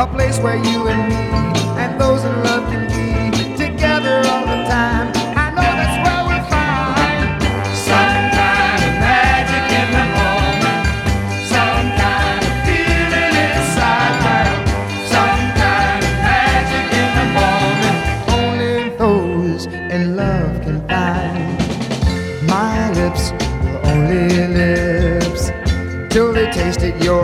a place where you and me and those in love can be together all the time. I know that's where we'll find some kind of magic in the moment, some kind of feeling inside, some kind of magic in the moment only those in love can find. My lips were only lips till they tasted yours.